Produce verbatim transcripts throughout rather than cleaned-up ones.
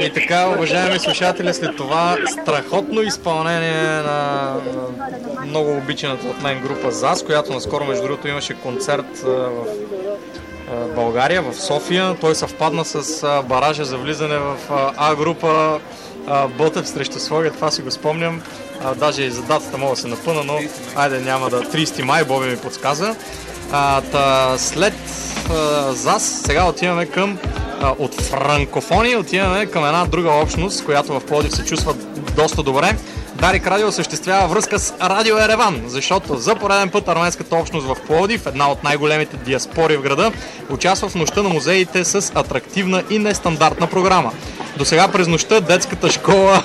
И така, уважаеми слушатели, след това страхотно изпълнение на много обичаната от мен група ЗАС, която наскоро, между другото, имаше концерт в България, в София. Той съвпадна с баража за влизане в А група Ботев срещу Своге, това си го спомням. Даже и за датата мога да се напъна, но айде няма да... тридесети май, Боби ми подсказа. А, та, след а, ЗАС сега отиваме към а, от франкофони, отиваме към една друга общност, която в Пловдив се чувства доста добре. Дарик Радио осъществява връзка с Радио Ереван, защото за пореден път арменската общност в Пловдив, една от най-големите диаспори в града, участва в нощта на музеите с атрактивна и нестандартна програма. До сега през нощта детската школа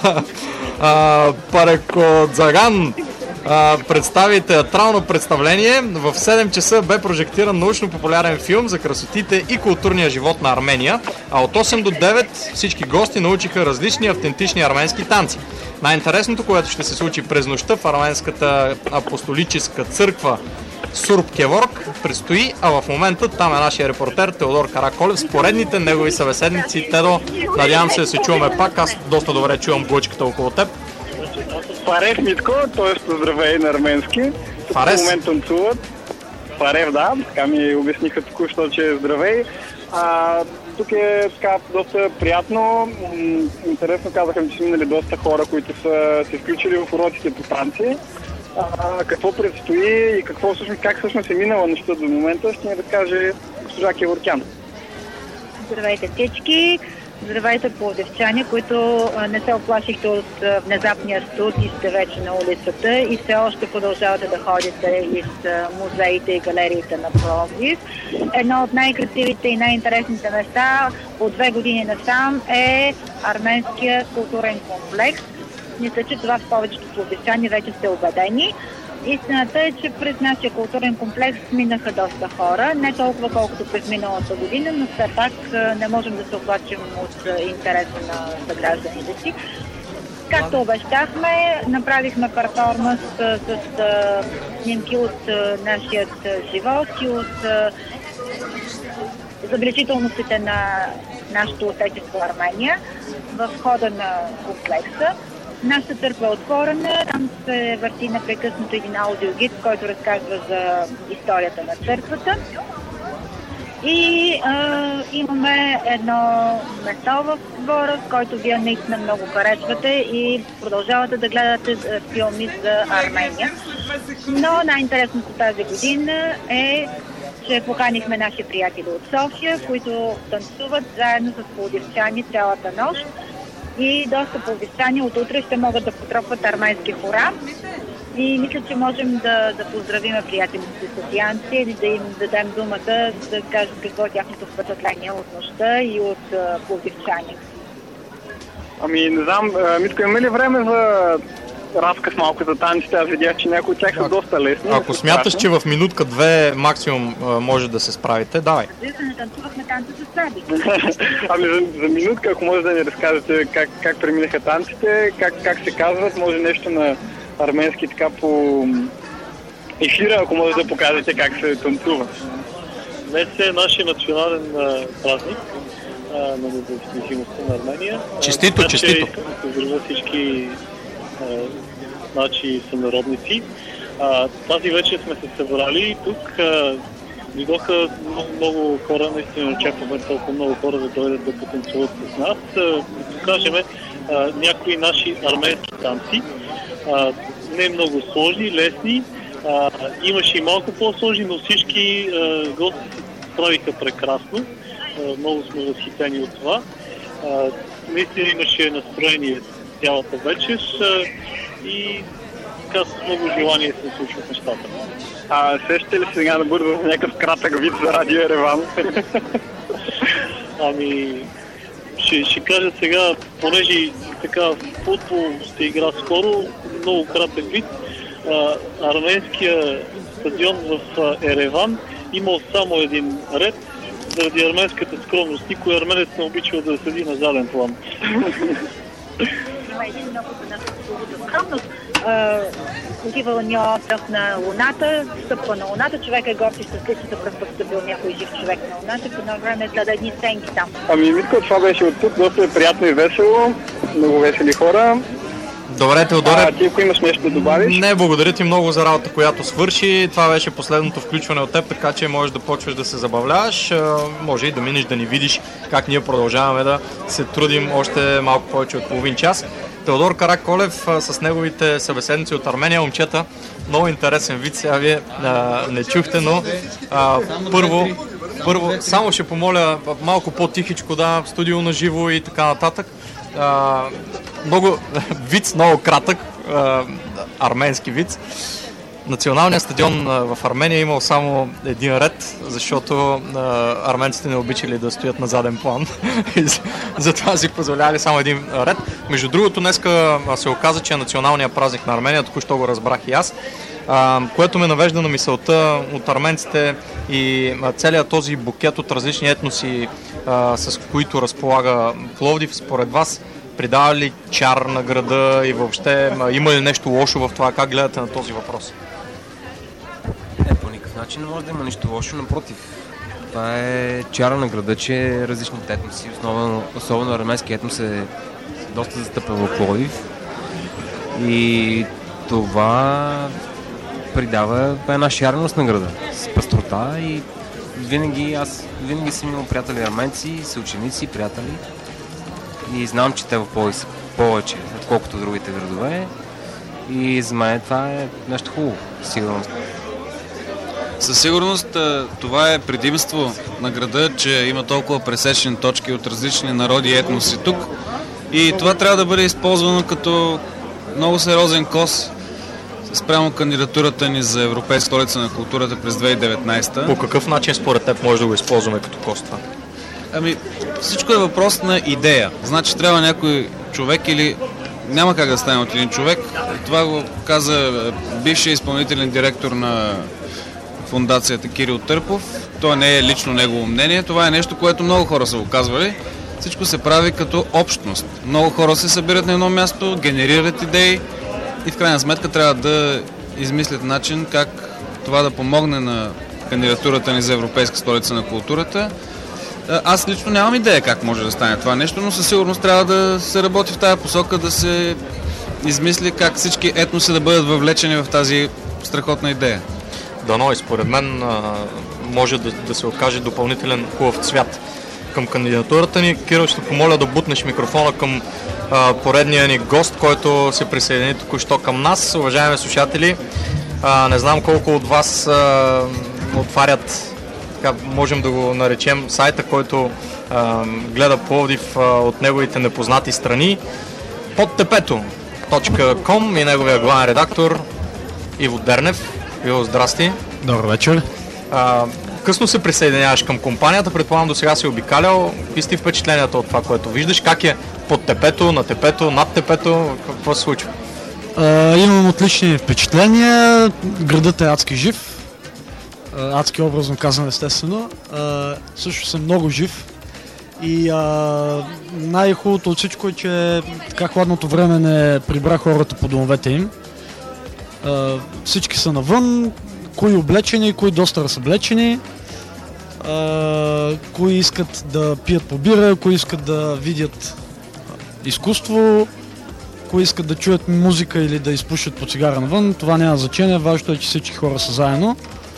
Парекодзаган представи театрално представление. В седем часа бе прожектиран научно-популярен филм за красотите и културния живот на Армения, а от осем до девет всички гости научиха различни автентични арменски танци. Най-интересното, което ще се случи през нощта в арменската апостолическа църква Сурб Кеворг, предстои, а в момента там е нашия репортер Теодор Караколев с поредните негови събеседници. Тедо, надявам се да се чуваме пак, аз доста добре чувам глъчката около теб. Парев Митко, т.е. здравей на арменски. Фарес? В момента танцуват. Парев, да, така ми обясниха току-що, че е здравей. А, тук е така доста приятно. Интересно казаха ми, че са минали доста хора, които са се включили в уроците по танци. А, какво предстои и какво всъщност, как всъщност е минала нощта до момента, ще ни разкаже госпожа Кеворкян. Здравейте всички! Здравейте пловдивчани, които не се оплашихте от внезапния студ и сте вече на улицата и все още продължавате да ходите из музеите и галериите на Пловдив. Едно от най-красивите и най-интересните места от две години насам е арменския културен комплекс. Мисля, че това в повечето пловдивчани вече сте убедени. Истината е, че през нашия културен комплекс минаха доста хора, не толкова колкото през миналата година, но все пак не можем да се оплачим от интереса на съгражданите си. Както обещахме, направихме перформанс с, с, с снимки от нашият живот и от забележителностите на нашето отечество Армения в хода на комплекса. Нашата църква е отворена, там се върти непрекъснато един аудиогид, който разказва за историята на църквата. И а, имаме едно место в двора, който вие наистина много харесвате и продължавате да гледате филми за Армения. Но най-интересното тази година е, че поканихме наши приятели от София, които танцуват заедно с пловдивчани цялата нощ. И доста пловдивчани от утре ще могат да потропват армейски хора. И мисля, че можем да, да поздравим приятелите си софиянци или да им дадем думата да кажат какво е тяхното впечатление от нощта и от uh, пловдивчани. Ами не знам, Митко, има ли време за разказ малко за танците? Аз видях, че някои от тях са доста лесни. Ако смяташ, че в минутка-две максимум може да се справите, давай. Разбира не танцувахме танци с Саби. Ами за, за минутка, ако може да ни разкажете как, как преминаха танците, как, как се казват, може нещо на арменски така по ефира, ако може да покажете как се танцува. Днес е нашия национален а, празник а, на независимостта на Армения. Честито, а, честито! Поздравя всички а, наши сънародници. А, тази вечер сме се събрали тук. А, Дойдоха много, много хора, наистина очакваме толкова много хора да дойдат да потанцуват с нас. Да покажем а, някои наши арменски танци. А, не много сложни, лесни. А, имаше и малко по-сложни, но всички а, гости се справиха прекрасно. А, много сме възхитени от това. А, наистина имаше настроение цялата вечер а, и така с много желание се случват нещата. А сещате ли сега да бъде в някакъв кратък вид за Радио Ереван? Ами, ще, ще кажа сега, понеже така футбол ще игра скоро, много кратък вид. А, арменския стадион в Ереван имал само един ред. Заради арменската скромност, никой арменец не обичал да седи на заден план. има един много за нас скромност. Отива Ньо-Тръв на Луната, стъпва на Луната, човек е горчи щастлив, за пръв път да бил някой жив човек на Луната, по едно време гледа едни сценки там. Ами, Митко, това беше от тук, доста е приятно и весело, много весели хора. Добре, Теодоре. А ти, ако имаш нещо да добавиш? Не, благодаря ти много за работа, която свърши. Това беше последното включване от теб, така че можеш да почваш да се забавляваш. Може и да минеш да ни видиш как ние продължаваме да се трудим още малко повече от половин час. Теодор Караколев с неговите събеседници от Армения. Момчета, много интересен вид, сега вие а, не чухте, но а, първо, първо, само ще помоля малко по-тихичко, да, студио на живо и така нататък. А, много виц, много кратък, а, арменски виц. Националният стадион в Армения е имал само един ред, защото а, арменците не обичали да стоят на заден план. Затова си позволявали само един ред. Между другото, днеска се оказа, че е националният празник на Армения, току-що го разбрах и аз, а, което ме навежда на мисълта от арменците и целият този букет от различни етноси, а, с които разполага Пловдив. Според вас, придава ли чар на града и въобще има ли нещо лошо в това? Как гледате на този въпрос? Не, по никакъв начин не може да има нищо лошо, напротив. Това е чара на града, че различните етноси, особено, особено арменски етнос е доста застъпен в Пловдив. И това придава една шареност на града с пастрота и винаги аз винаги съм имал приятели арменци, съученици, приятели. И знам, че те в Пловдив са повече, отколкото другите градове. И за мен това е нещо хубаво, сигурно. Със сигурност това е предимство на града, че има толкова пресечни точки от различни народи и етноси тук. И това трябва да бъде използвано като много сериозен кос спрямо кандидатурата ни за Европейска столица на културата през две хиляди и деветнадесета. По какъв начин според теб може да го използваме като кос това? Ами, всичко е въпрос на идея. Значи трябва някой човек или няма как да стане от един човек. Това го каза бившият изпълнителен директор на фондацията Кирил Търпов. Това не е лично негово мнение. Това е нещо, което много хора са го казвали. Всичко се прави като общност. Много хора се събират на едно място, генерират идеи и в крайна сметка трябва да измислят начин как това да помогне на кандидатурата ни за Европейска столица на културата. Аз лично нямам идея как може да стане това нещо, но със сигурност трябва да се работи в тази посока, да се измисли как всички етноси да бъдат въвлечени в тази страхотна идея. Дано и според мен може да, да се окаже допълнителен хубав цвят към кандидатурата ни. Кирил, ще помоля да бутнеш микрофона към а, поредния ни гост, който се присъедини току-що към нас. Уважаеми слушатели, а, не знам колко от вас а, отварят, така можем да го наречем, сайта, който а, гледа Пловдив а, от неговите непознати страни. Подтепето точка ком и неговия главен редактор Иво Дернев. Иво, здрасти. Добър вечер. А, късно се присъединяваш към компанията, предполагам до сега си обикалял. Какви сте впечатленията от това, което виждаш? Как е под тепето, на тепето, над тепето? Какво се случва? А, имам отлични впечатления. Градът е адски жив. Адски образно казано, естествено. А, също съм много жив. И а, най-хубавото от всичко е, че така хладното време не прибра хората по домовете им. Uh, всички са навън, кои облечени, кои доста разоблечени, uh, кои искат да пият по бира, кои искат да видят изкуство, кои искат да чуят музика или да изпушат по цигара навън. Това няма значение, важното е, че всички хора са заедно.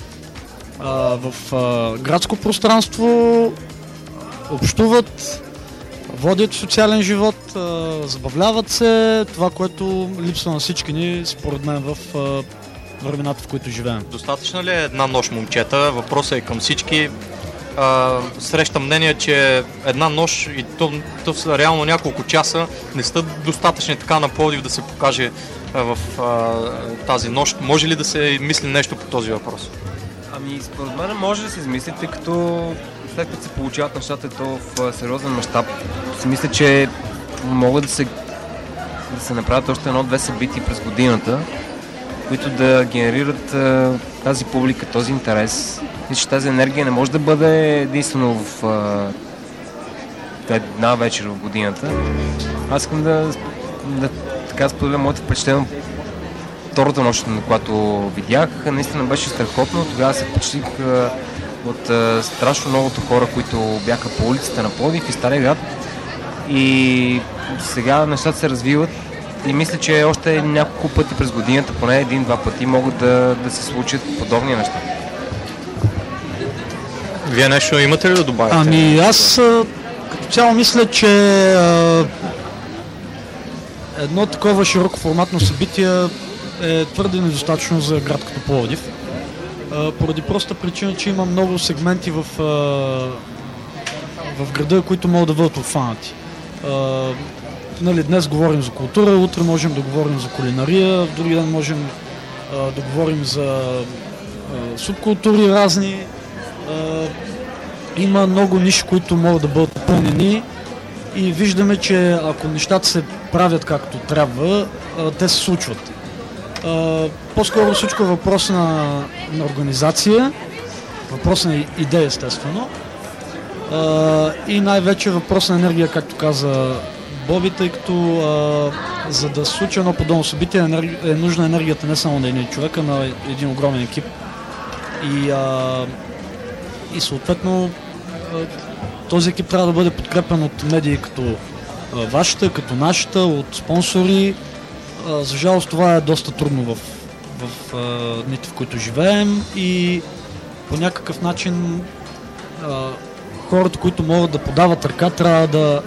Uh, в uh, градско пространство общуват, водят социален живот, забавляват се, това, което липсва на всички ни, според мен, в времената, в които живеем. Достатъчно ли е една нощ, момчета? Въпросът е към всички. А, срещам мнение, че една нощ и то, то са реално няколко часа не са достатъчни така на Пловдив да се покаже а, в а, тази нощ. Може ли да се мисли нещо по този въпрос? Ами, според мен може да се измисли, тъй като след като се получават нещата то в сериозен мащаб, си мисля, че могат да се, да се направят още едно-две събития през годината, които да генерират а, тази публика, този интерес. И че тази енергия не може да бъде единствено в а, една вечер в годината. Аз искам да да така споделя моето впечатление втората нощ, на която видях. Наистина беше страхотно. Тогава се впечатлих от а, страшно многото хора, които бяха по улиците на Пловдив и Стария град. И сега нещата се развиват и мисля, че още няколко пъти през годината, поне един-два пъти, могат да, да се случат подобни неща. Вие нещо имате ли да добавите? Ами аз а, като цяло мисля, че а, едно такова широко форматно събитие е твърде недостатъчно за град като Пловдив. А, поради проста причина, че има много сегменти в, а, в града, които могат да бъдат обхванати. Uh, нали, днес говорим за култура, утре можем да говорим за кулинария, в други ден можем uh, да говорим за uh, субкултури разни. Uh, има много ниши, които могат да бъдат попълнени и виждаме, че ако нещата се правят както трябва, uh, те се случват. Uh, по-скоро всичко е въпрос на, на организация, въпрос на идея, естествено. Uh, и най-вече въпрос на енергия, както каза Боби, тъй като uh, за да се случи едно подобно събитие енерги... е нужна енергията не само на един човек, а на един огромен екип. И, uh, и съответно uh, този екип трябва да бъде подкрепен от медии като uh, вашата, като нашата, от спонсори. Uh, за жалост това е доста трудно в, в uh, дните, в които живеем и по някакъв начин uh, хората, които могат да подават ръка, трябва да,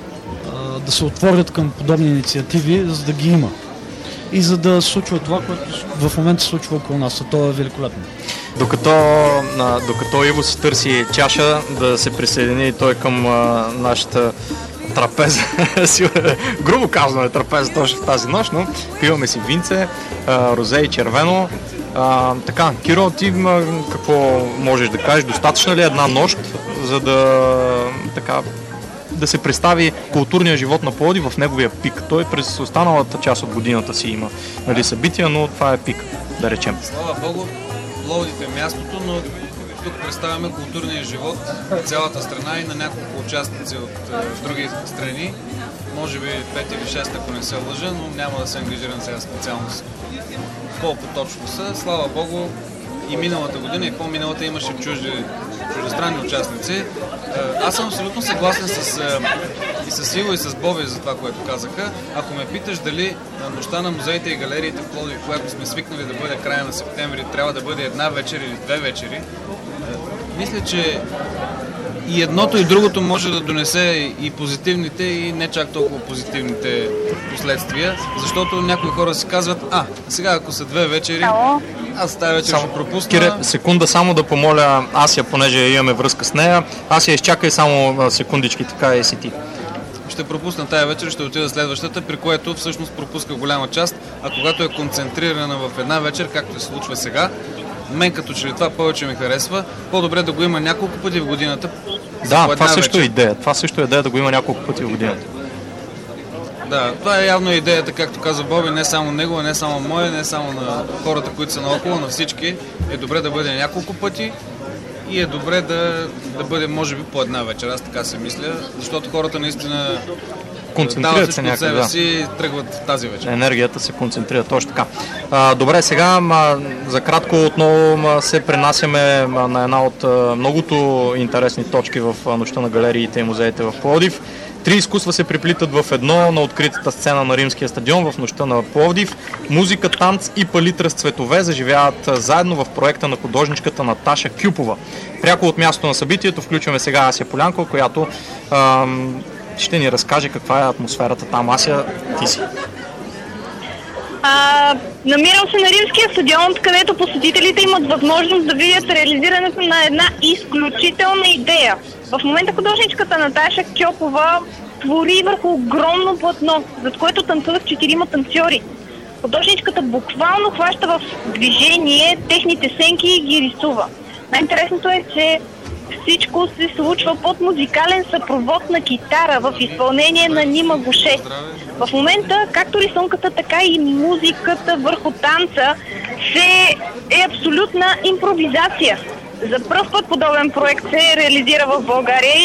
да се отворят към подобни инициативи, за да ги има. И за да се случва това, което в момента се случва около нас. Това е великолепно. Докато, а, докато Иво си търси чаша, да се присъедини той към а, нашата трапеза. Грубо казано е трапеза точно в тази нощ, но пиваме си винце, а, розе и червено. А, така, Киро, ти какво можеш да кажеш? Достатъчна ли е една нощ, за да, така, да се представи културния живот на Пловдив в неговия пик? Той през останалата част от годината си има, нали, събития, но това е пик, да речем. Слава Богу, Пловдив е мястото, но тук представяме културния живот в цялата страна и на няколко участници от е, други страни. Може би пет или шест, ако не се лъжа, но няма да се ангажирам сега специално с колко точно са. Слава Богу, и миналата година, и по-миналата имаше чужди, чуждестранни участници. Аз съм абсолютно съгласен с, и с Иво, и с Боби за това, което казаха. Ако ме питаш дали нощта на музеите и галериите в Пловдив, която сме свикнали да бъде края на септември, трябва да бъде една вечер или две вечери, мисля, че и едното и другото може да донесе и позитивните, и не чак толкова позитивните последствия, защото някои хора си казват, а, сега ако са две вечери, аз тази вечер само ще пропусна. Кире, секунда само да помоля Ася, понеже имаме връзка с нея. Ася, изчакай само секундички, така и си ти. Ще пропусна тая вечер, ще отида следващата, при което всъщност пропуска голяма част, а когато е концентрирана в една вечер, както се случва сега, мен като че ли това повече ми харесва, по-добре да го има няколко пъти в годината. Да, това също е идея. Това също е идея да го има няколко пъти в годината. Да, това е явно идеята, както каза Боби, не само него, не само моя, не само на хората, които са наоколо, на всички. Е добре да бъде няколко пъти и е добре да, да бъде, може би, по една вечер. Аз така се мисля, защото хората наистина концентрират се някъде, себе да. си тръгват тази вечер. Енергията се концентрира, точно така. А, добре, сега а, за кратко отново а, се пренасяме а, на една от а, многото интересни точки в а, нощта на галериите и музеите в Пловдив. Три изкуства се приплитат в едно на откритата сцена на Римския стадион в нощта на Пловдив. Музика, танц и палитра с цветове заживяват заедно в проекта на художничката Наташа Кюпова. Пряко от мястото на събитието включваме сега Ася Полянкова, която ам, ще ни разкаже каква е атмосферата там. Ася, ти си. А, намирам се на Римския стадион, където посетителите имат възможност да видят реализирането на една изключителна идея. В момента художничката Наташа Кьопова твори върху огромно платно, зад което танцуват четирима танцори. Художничката буквално хваща в движение техните сенки и ги рисува. Най-интересното е, че всичко се случва под музикален съпровод на китара в изпълнение на Нима Гоше. В момента, както рисунката, така и музиката върху танца се е абсолютна импровизация. За пръв път подобен проект се реализира в България и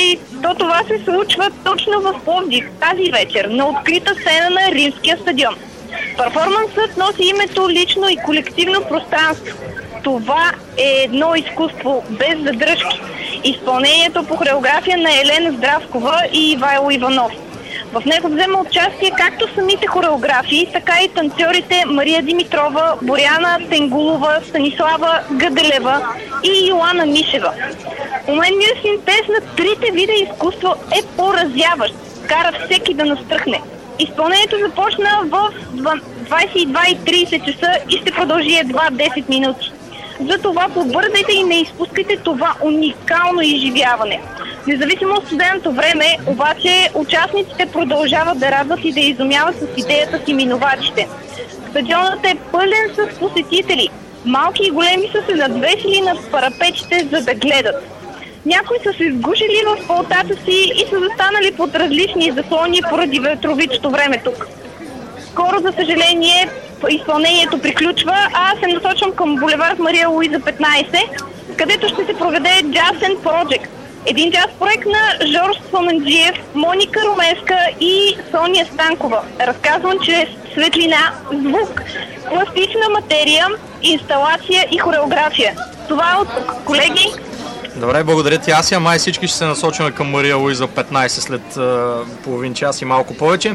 то това се случва точно в Пловдив тази вечер на открита сцена на Римския стадион. Перформансът носи името лично и колективно пространство. Това е едно изкуство без задръжки. Изпълнението по хореография на Елена Здравкова и Ивайло Иванов. В него взема участие както самите хореографии, така и танцорите Мария Димитрова, Боряна Тенгулова, Станислава Гъделева и Йоана Мишева. Уменният синтез на трите вида изкуство е поразяващ, кара всеки да настръхне. Изпълнението започна в двадесет и два и тридесет часа и ще продължи едва десет минути. Затова побързайте и не изпускайте това уникално изживяване. Независимо от студеното време, обаче участниците продължават да радват и да изумяват с идеята си минувачите. Стадионът е пълен с посетители. Малки и големи са се надвесили над парапетите, за да гледат. Някои са се сгушили в палтата си и са застанали под различни заслони поради ветровитото време тук. Скоро, за съжаление, изпълнението приключва, а аз се насочвам към булевард Мария Луиза петнадесет, където ще се проведе Jazz and Project. Един джаз проект на Жорж Сламанджиев, Моника Румевска и Соня Станкова. Разказвам чрез светлина, звук, пластична материя, инсталация и хореография. Това е от тук. Колеги? Добре, благодаря ти, Ася. Май всички ще се насочваме към Мария Луиза петнадесет след а, половин час и малко повече.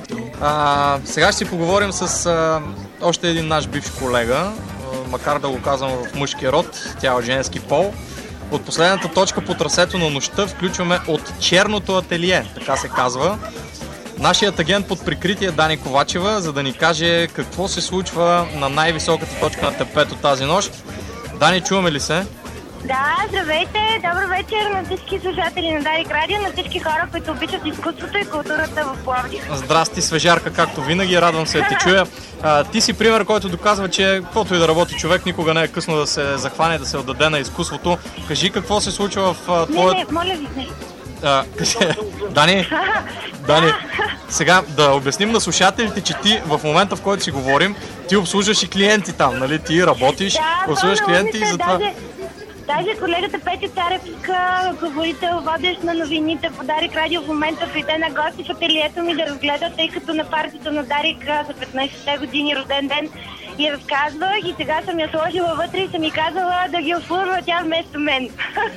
А, сега ще си поговорим с а, още един наш бивш колега, а, макар да го казвам в мъжки род, тя е женски пол. От последната точка по трасето на нощта включваме от черното ателие, така се казва. Нашият агент под прикритие Дани Ковачева, за да ни каже какво се случва на най-високата точка на тепето тази нощ. Дани, чуваме ли се? Да, здравейте! Добър вечер на всички слушатели на Дарик Радио, на всички хора, които обичат изкуството и културата в Пловдив. Здрасти, свежарка, както винаги, радвам се да те чуя. А, ти си пример, който доказва, че каквото и да работи човек, никога не е късно да се захване, да се отдаде на изкуството. Кажи какво се случва в а, твоят... Не, не, моля ви, не. А, кажи... Дани, Дани, сега да обясним на слушателите, че ти в момента, в който си говорим, ти обслужваш и клиенти там, нали? Ти работиш, да, обслужваш клиенти и затова... Даже... Даже колегата Петя Царевска, говорител, водещ на новините по Дарик Радио, в момента дойде на гости в ателието ми да разгледа, тъй като на партията на Дарик за петнадесетте години рожден ден и разказвах и сега съм я сложила вътре и съм ми казала да ги обслужва тя вместо мен.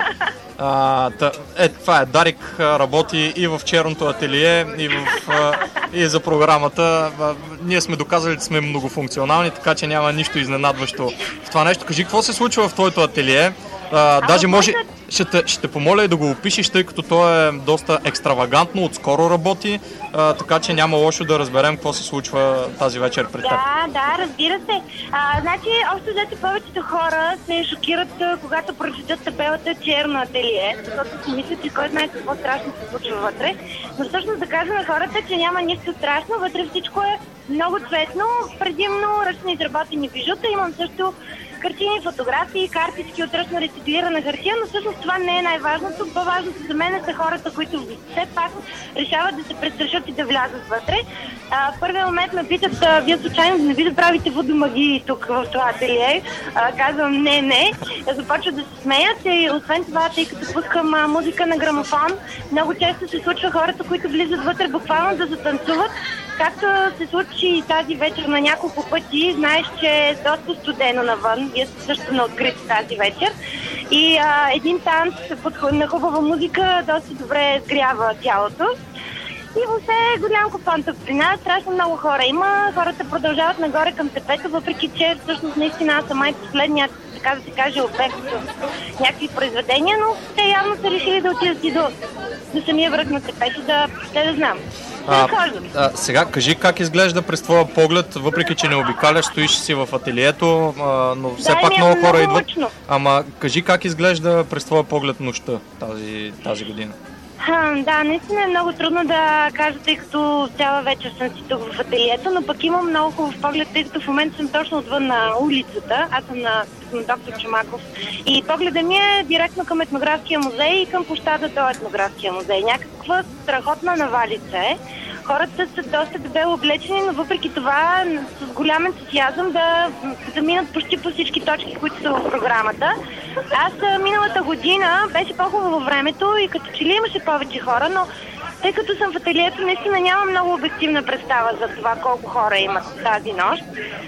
А, та, е, това е. Дарик работи и в черното ателие, и, в, а, и за програмата. А, ние сме доказали, че сме многофункционални, така че няма нищо изненадващо в това нещо. Кажи, какво се случва в твоето ателие? А, даже може, ще те, ще те помоля и да го опишеш, тъй като то е доста екстравагантно, отскоро работи, а, така че няма лошо да разберем какво се случва тази вечер пред теб. Да, да, разбира се. А, значи, общо взето повечето хора се шокират, когато прочитат табелата черно ателие, защото си мислят, че кой знае какво страшно се случва вътре. Но всъщност да кажа на хората, че няма нищо страшно, вътре всичко е много цветно, предимно ръчно изработени бижута. Имам също картини, фотографии, картички от ръчно реципирана хартия, но всъщност това не е най-важното. По-важното за мен са хората, които все пак решават да се престрашат и да влязат вътре. А, в първия момент ме питат, а, вие случайно не ви да правите водомагии тук в това ателие. А, казвам не, не. Започват да се смеят и освен това, тъй като пускам а, музика на грамофон, много често се случва хората, които влизат вътре буквално да затанцуват. Както се случи тази вечер на няколко пъти, знаеш, че е доста студено навън. Вие сте също на открито тази вечер. И а, един танц на хубава музика доста добре сгрява тялото. И въобще е голям купон тук при нас. Страшно много хора има. Хората продължават нагоре към тепето, въпреки че всъщност наистина аз съм май последният, така да се каже, обект с някакви произведения, но те явно са решили да отидат и до, до самия връх на тепето, да, да, да знам. А, а, сега кажи как изглежда през твоя поглед, въпреки че не обикаляш, стоиш си в ателието, а, но все да, пак много хора много идват. лучно. Ама кажи как изглежда през твоя поглед нощта тази, тази година. Ха, да, наистина е много трудно да кажа, тъй като цяла вечер съм си тук в ателието, но пък имам много хубав поглед, тъй като в момента съм точно отвън на улицата. Аз съм на, на доктор Чомаков. И погледа ми е директно към етнографския музей и към площада до етнографския музей. Някаква страхотна навалица е. хората са доста дебело облечени, но въпреки това с голям ентусиазъм да, да минат почти по всички точки, които са в програмата. Аз миналата година беше по-хубаво времето и като че ли имаше повече хора, но тъй като съм в ателието, наистина нямам много обективна представа за това колко хора имат тази нощ.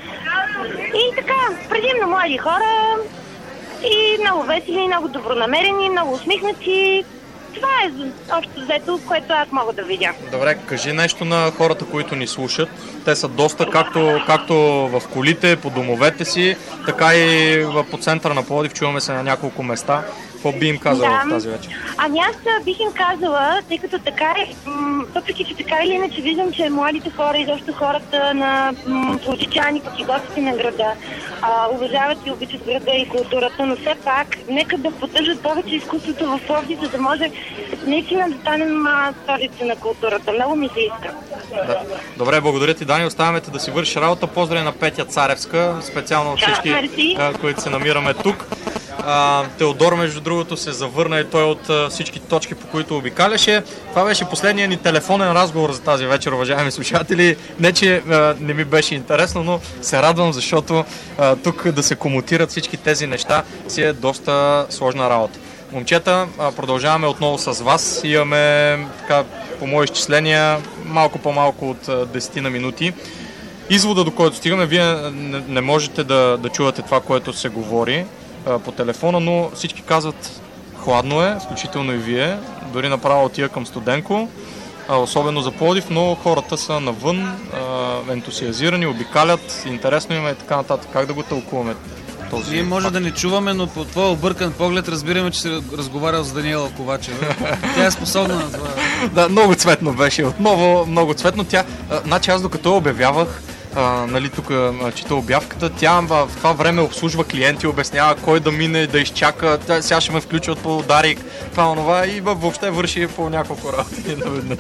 И така, предимно млади хора и много весели, много добронамерени, много усмихнати. Това е общо взето, което аз мога да видя. Добре, кажи нещо на хората, които ни слушат. Те са доста както, както в колите, по домовете си, така и по центъра на Пловдив. Чуваме се на няколко места. Какво би им казала да. в тази вечер? Ами аз бих им казала, тъй като така е, въпреки че така или иначе виждам, че младите хора и защо хората на пловдивчани, пък и гостите на града, а, уважават и обичат града и културата, но все пак нека да поддържат повече изкуството в Пловдив, за да може наистина да станем столица на културата. Много ми се иска. Да. Добре, благодаря ти, Дани. Оставяме те да си вършиш работа. Поздрави на Петя Царевска, специално от всички, да, които се намираме тук. А, Теодор, между другото, се завърна и той от а, всички точки, по които обикаляше. Това беше последният ни телефонен разговор за тази вечер, уважаеми слушатели. Не, че а, не ми беше интересно, но се радвам, защото а, тук да се комутират всички тези неща си е доста сложна работа. Момчета, а, продължаваме отново с вас. Имаме, така, по мои изчисления, малко по-малко от десет на минути. Извода, до който стигаме, вие не, не можете да, да чувате това, което се говори по телефона, но всички казват хладно е, включително и вие, дори направо отива към Студенко, особено за Пловдив, но хората са навън, ентусиазирани, обикалят, интересно им е и така нататък. Как да го тълкуваме този? Ние може да не чуваме, но по твой объркан поглед разбираме, че си разговарял с Даниела Ковачева. Тя е способна на това. Да, много цветно беше, отново много цветно. Тя, значи аз докато обявявах, А, нали, тук чета обявката, тя в това време обслужва клиенти, обяснява кой да мине, да изчака, тя, сега ще ме включи от подарик, това, онова и въобще върши по няколко работи наведнъж.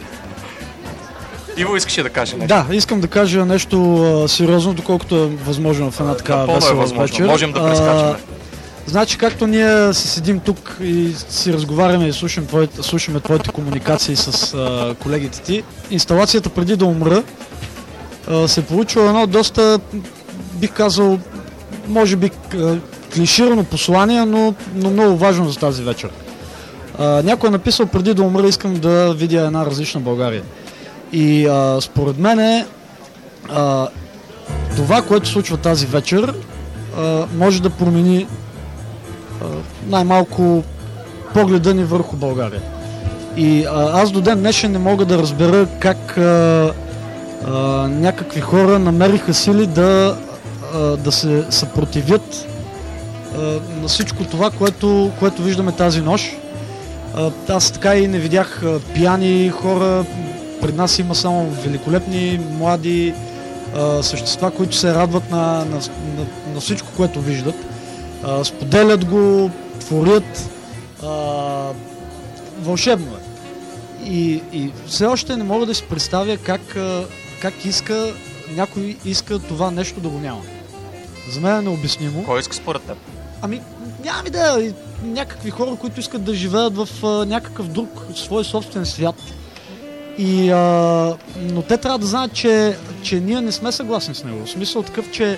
Иво, искаше да каже нещо? Да, искам да кажа нещо а, сериозно, доколкото е възможно в една така да, весела е възможно. вечер. Можем да прескачаме. А, значи, както ние си седим тук и си разговаряме и слушаме твоите, слушаме твоите комуникации с а, колегите ти, инсталацията преди да умра се получило едно доста, бих казал, може би клиширано послание, но, но много важно за тази вечер. А, някой е написал преди да умра, искам да видя една различна България. И а, според мен а, това, което случва тази вечер, а, може да промени а, най-малко погледа ни върху България. И а, аз до ден днешен не мога да разбера как а, Uh, някакви хора намериха сили да, uh, да се съпротивят uh, на всичко това, което, което виждаме тази нощ. Uh, аз така и не видях uh, пияни хора, пред нас има само великолепни, млади uh, същества, които се радват на, на, на, на всичко, което виждат. Uh, споделят го, творят. Uh, вълшебно е. И, и все още не мога да си представя как uh, как иска, някой иска това нещо да го няма. За мен е необяснимо. Кой иска според теб? Ами, нямам идея. Някакви хора, които искат да живеят в а, някакъв друг, свой собствен свят. И, а, но те трябва да знаят, че, че ние не сме съгласни с него. В смисъл такъв, че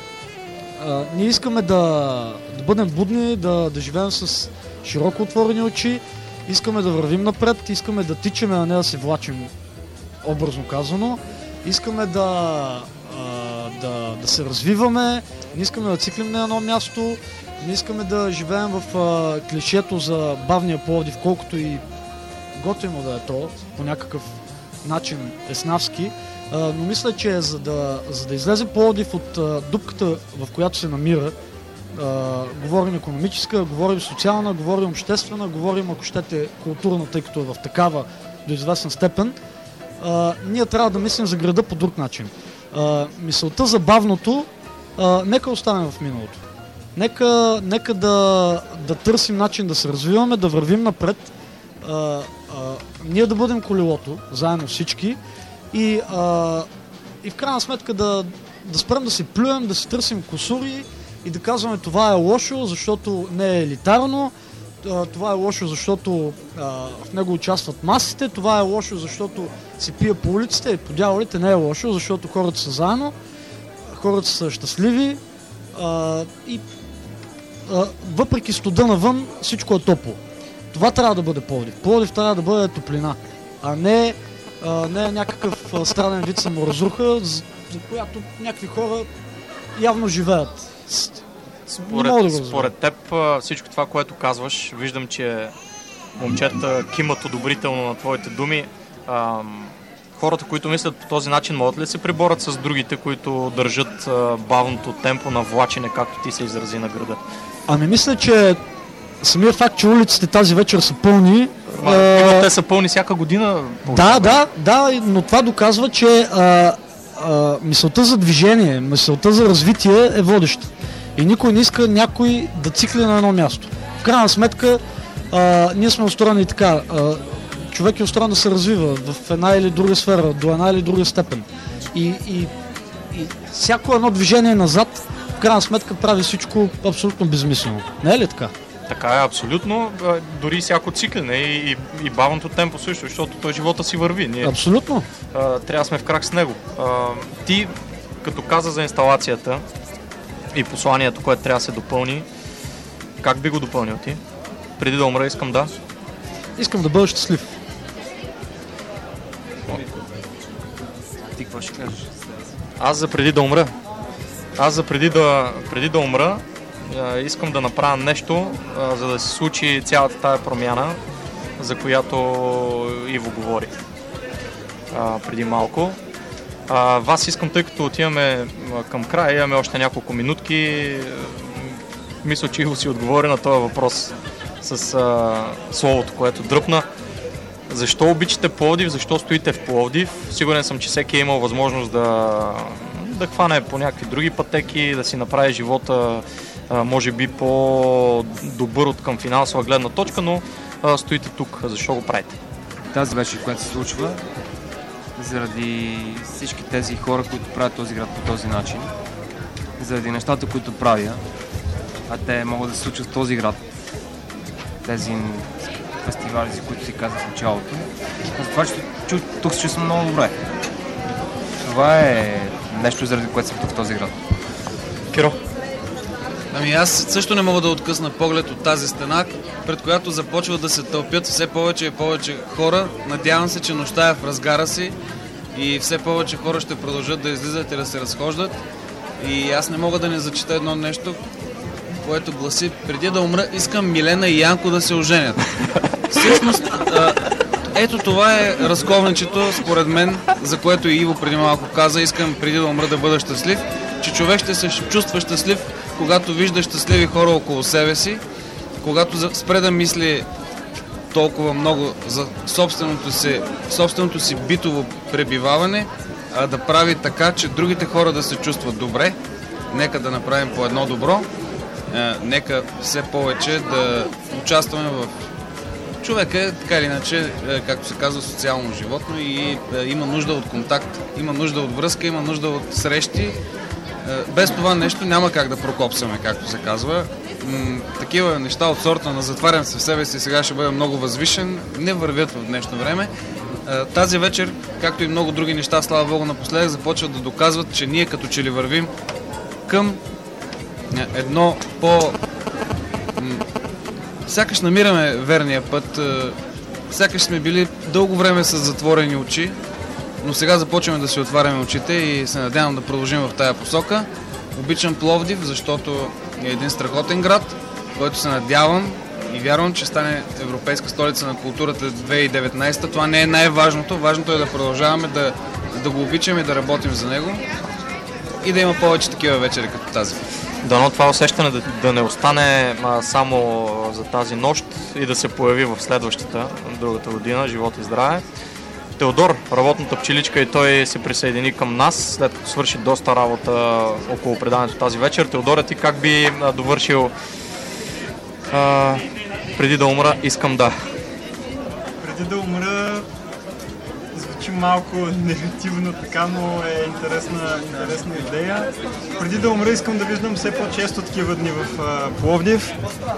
а, ние искаме да, да бъдем будни, да, да живеем с широко отворени очи, искаме да вървим напред, искаме да тичаме, а не да се влачим, образно казано. Искаме да, а, да, да се развиваме, не искаме да циклим на едно място, не искаме да живеем в а, клишето за бавния Пловдив, колкото и готино да е то, по някакъв начин еснавски. А, но мисля, че за да, за да излезе Пловдив от а, дупката, в която се намира, а, говорим икономическа, говорим социална, говорим обществена, говорим, ако щете, културна, тъй като е в такава до известна степен, Uh, ние трябва да мислим за града по друг начин. Uh, мисълта за бавното, uh, нека оставим в миналото. Нека, нека да, да търсим начин да се развиваме, да вървим напред. Uh, uh, ние да бъдем колелото, заедно всички. И, uh, и в крайна сметка да, да спрем да се плюем, да си търсим кусури и да казваме това е лошо, защото не е елитарно. а, това е лошо, защото а, в него участват масите, това е лошо, защото се пие по улиците и по дяволите не е лошо, защото хората са заедно, хората са щастливи а, и а, въпреки студа навън всичко е топло. Това трябва да бъде Пловдив. Пловдив трябва да бъде топлина, а не, а, не някакъв а, странен вид саморазруха, за, за която някакви хора явно живеят. Според, да според теб всичко това, което казваш, виждам, че момчета кимат одобрително на твоите думи. А, хората, които мислят по този начин, могат ли да се приборят с другите, които държат а, бавното темпо на влачене, както ти се изрази на града? Ами мисля, че самият факт, че улиците тази вечер са пълни... Ма, а... Те са пълни всяка година. Да, да, да, но това доказва, че а, а, мисълта за движение, мисълта за развитие е водеща. И никой не иска някой да цикли на едно място. В крайна сметка, а, ние сме устроени така. А, човек е устроен да се развива в една или друга сфера, до една или друга степен. И, и, и всяко едно движение назад, в крайна сметка, прави всичко абсолютно безмислено. Не е ли така? Така е, абсолютно. Дори всяко циклене и, и, и бавното темпо също, защото той живота си върви. Ние, абсолютно. А, трябва да сме в крак с него. А, ти, като каза за инсталацията и посланието, което трябва да се допълни, как би го допълнил ти? Преди да умра, искам да... Искам да бъда щастлив. Ти какво ще кажеш? Аз за преди да умра. Аз за преди да, преди да умра а, искам да направя нещо, а, за да се случи цялата тая промяна, за която Иво говори а, преди малко. А, вас искам, тъй като отиваме към края, имаме още няколко минутки. Мисля, че Иво си отговори на този въпрос с а, словото, което дръпна. Защо обичате Пловдив? Защо стоите в Пловдив? Сигурен съм, че всеки е имал възможност да, да хване по някакви други пътеки, да си направи живота а, може би по-добър от към финансова гледна точка, но а, стоите тук. Защо го правите? Тази вечер, която се случва, заради всички тези хора, които правят този град по този начин, заради нещата, които правя, а те могат да се случат в този град. Тези фестивали, за които си казах в началото. За това, че тук се чувствам много добре. Това е нещо, заради което съм тук в този град. Киро? Ами аз също не мога да откъсна поглед от тази стена, пред която започват да се тълпят все повече и повече хора. Надявам се, че нощта е в разгара си и все повече хора ще продължат да излизат и да се разхождат. И аз не мога да не зачита едно нещо, което гласи: преди да умра, искам Милена и Янко да се оженят. Всъщност, а, ето това е разковничето, според мен, за което и Иво преди малко каза: искам преди да умра да бъда щастлив, че човек ще се чувства щастлив, когато вижда щастливи хора около себе си, когато спре да мисли толкова много за собственото си, собственото си битово пребиваване, а да прави така, че другите хора да се чувстват добре. Нека да направим по едно добро. Uh, нека все повече да участваме в... Човека е, така или иначе, както се казва, социално животно и uh, има нужда от контакт, има нужда от връзка, има нужда от срещи. Uh, без това нещо няма как да прокопсаме, както се казва. М- такива неща от сорта на затварям се в себе си, сега ще бъда много възвишен, не вървят в днешно време. Uh, тази вечер, както и много други неща, слава Богу, напоследък започват да доказват, че ние като че ли вървим към едно по... Сякаш намираме верния път, сякаш сме били дълго време с затворени очи, но сега започваме да си отваряме очите и се надявам да продължим в тая посока. Обичам Пловдив, защото е един страхотен град, който се надявам и вярвам, че стане европейска столица на културата две хиляди и деветнадесета. Това не е най-важното, важното е да продължаваме да, да го обичаме и да работим за него и да има повече такива вечери като тази. Дано това усещане да, да не остане а, само за тази нощ и да се появи в следващата, другата година. Живот и здраве. Теодор, работната пчеличка, и той се присъедини към нас, след като свърши доста работа около предаването тази вечер. Теодора, ти как би а, довършил а, преди да умра, искам да? Преди да умра звучи малко негативно така, но е интересна, интересна идея. Преди да умра, искам да виждам все по-често такива дни в а, Пловдив.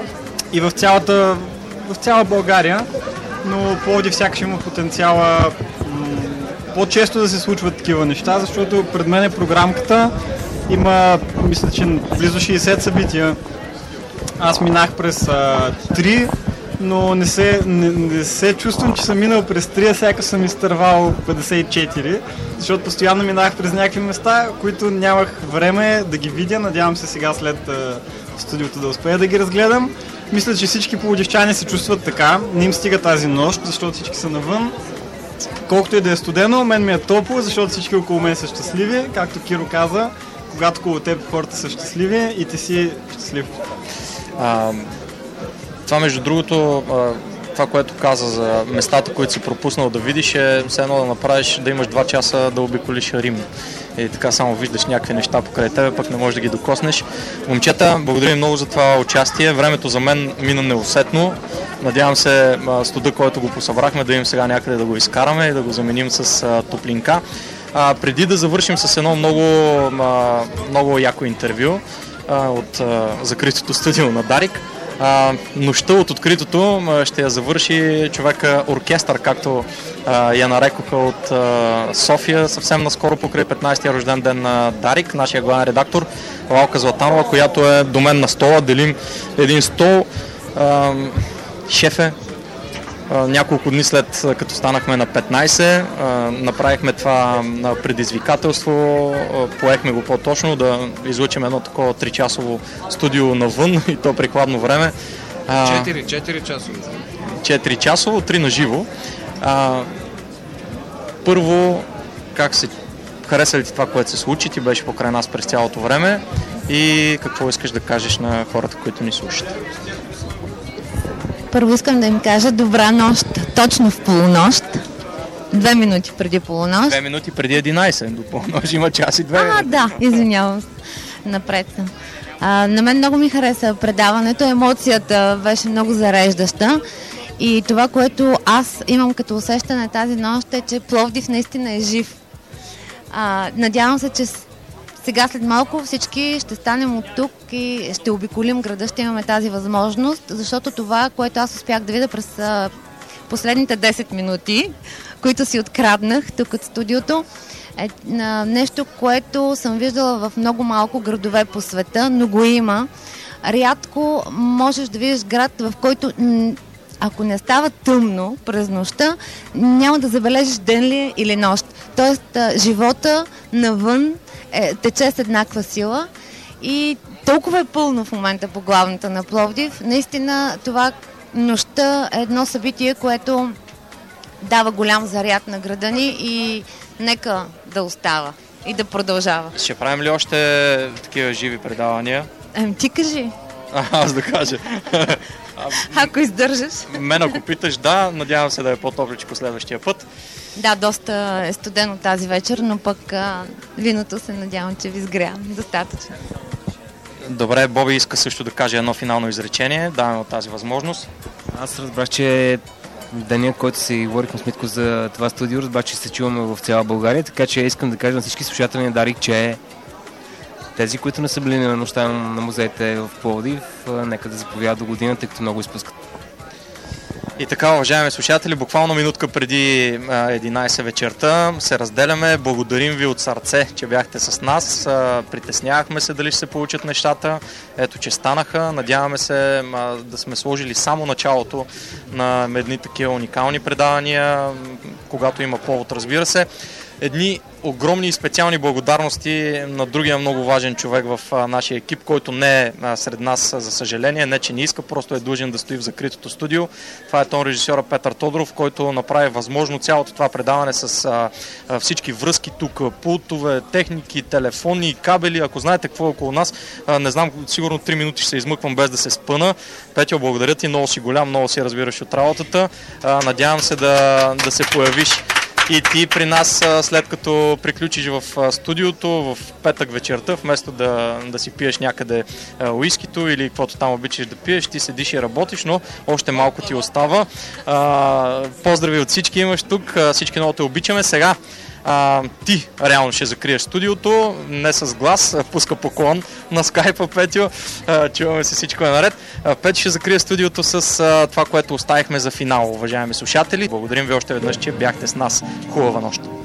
и в цялата, в цяла България, но Пловдив сякаш има потенциала м- по-често да се случват такива неща, защото пред мен е програмката, има, мисля, че близо шейсет събития. Аз минах през а, три, но не се, не, не се чувствам, че съм минал през три, а сякаш съм изтървал петдесет и четири, защото постоянно минах през някакви места, които нямах време да ги видя. Надявам се сега след а, студиото да успея да ги разгледам. Мисля, че всички пловдивчани се чувстват така. Не им стига тази нощ, защото всички са навън. Колкото и да е студено, мен ми е топло, защото всички около мен са щастливи. Както Киро каза, когато около теб хората са щастливи и ти си щастлив. А, това между другото, а, това, което каза за местата, които си пропуснал да видиш, е все едно да направиш, да имаш два часа да обиколиш Рим. И така само виждаш някакви неща покрай тебе, пък не можеш да ги докоснеш. Момчета, благодаря много за това участие. Времето за мен мина неусетно. Надявам се студа, който го посъбрахме, да им сега някъде да го изкараме и да го заменим с а, топлинка. А, преди да завършим с едно много, а, много яко интервю а, от а, закритото студио на Дарик, А, нощта от откритото ще я завърши човека оркестър, както а, я нарекоха от а, София съвсем наскоро покрай петнайсетия рожден ден на Дарик, нашия главен редактор Лалка Златанова, която е до мен на стола, делим един стол. А, шефе, а, няколко дни след като станахме на петнайсет, а, направихме това предизвикателство, а, поехме го по-точно да излучим едно такова тричасово студио навън и то при хладно време. четири, четири часово. четири часово, три на живо. А, първо, как се хареса ли ти това, което се случи? Ти беше покрай нас през цялото време и какво искаш да кажеш на хората, които ни слушат? Първо искам да им кажа добра нощ, точно в полунощ. Две минути преди полунощ. Две минути преди единайсет, до полунощ има час и две минути. А, да, извинявам се. Напред съм. А, на мен много ми хареса предаването, емоцията беше много зареждаща. И това, което аз имам като усещане тази нощ е, че Пловдив наистина е жив. А, надявам се, че сега след малко всички ще станем от тук и ще обиколим града, ще имаме тази възможност, защото това, което аз успях да видя през а, последните десет минути, които си откраднах тук от студиото, е а, нещо, което съм виждала в много малко градове по света, но го има. Рядко можеш да видиш град, в който м- ако не става тъмно през нощта, няма да забележиш ден ли е или нощ. Тоест, а, живота навън е, тече с еднаква сила и толкова е пълно в момента по главната на Пловдив. Наистина това нощта е едно събитие, което дава голям заряд на града ни и нека да остава и да продължава. Ще правим ли още такива живи предавания? Ем, ти кажи. А, аз да кажа. Ако издържаш. Мен ако питаш, да, надявам се да е по-топличко следващия път. Да, доста е студено тази вечер, но пък а, виното се надявам, че ви сгря достатъчно. Добре, Боби иска също да каже едно финално изречение. Даваме от тази възможност. Аз разбрах, че деня, който си говорихме с Митко за това студио, разбрах, че се чуваме в цяла България, така че искам да кажа на всички слушатели на Дарик, че тези, които не са били на нощта на музеите в Пловдив, нека да заповядат до година, тъй като много изпускат. И така, уважаеми слушатели, буквално минутка преди единайсет вечерта се разделяме. Благодарим ви от сърце, че бяхте с нас. Притеснявахме се дали ще се получат нещата. Ето, че станаха. Надяваме се да сме сложили само началото на едни такива уникални предавания, когато има повод, разбира се. Едни огромни и специални благодарности на другия много важен човек в а, нашия екип, който не е а, сред нас, за съжаление, не че не иска, просто е длъжен да стои в закритото студио. Това е тон режисьора Петър Тодоров, който направи възможно цялото това предаване с а, а, всички връзки тук, пултове, техники, телефони, кабели. Ако знаете какво е около нас, а, не знам, сигурно три минути ще се измъквам без да се спъна. Петя, благодаря ти, много си голям, много си разбираш от работата. А, надявам се да, да се появиш и ти при нас, след като приключиш в студиото в петък вечерта, вместо да, да си пиеш някъде уискито или каквото там обичаш да пиеш, ти седиш и работиш, но още малко ти остава. А, поздрави от всички имаш тук, всички много те обичаме. Сега А, ти реално ще закриеш студиото, не с глас, пуска поклон на скайпа, Петю. А, чуваме се, всичко е наред. А, Петю ще закрие студиото с а, това, което оставихме за финал, уважаеми слушатели. Благодарим ви още веднъж, че бяхте с нас. Хубава нощ!